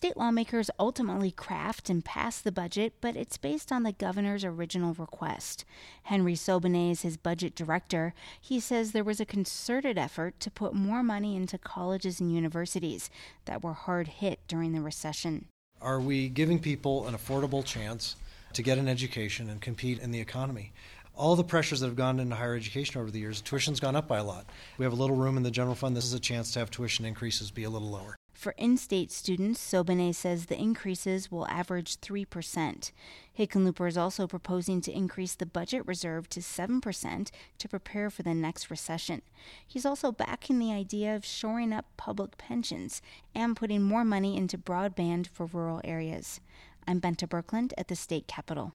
State lawmakers ultimately craft and pass the budget, but it's based on the governor's original request. Henry Sobanet is his budget director. He says there was a concerted effort to put more money into colleges and universities that were hard hit during the recession. Are we giving people an affordable chance to get an education and compete in the economy? All the pressures that have gone into higher education over the years, tuition's gone up by a lot. We have a little room in the general fund. This is a chance to have tuition increases be a little lower. For in-state students, Sobanet says the increases will average 3%. Hickenlooper is also proposing to increase the budget reserve to 7% to prepare for the next recession. He's also backing the idea of shoring up public pensions and putting more money into broadband for rural areas. I'm Benta Birkeland at the state capitol.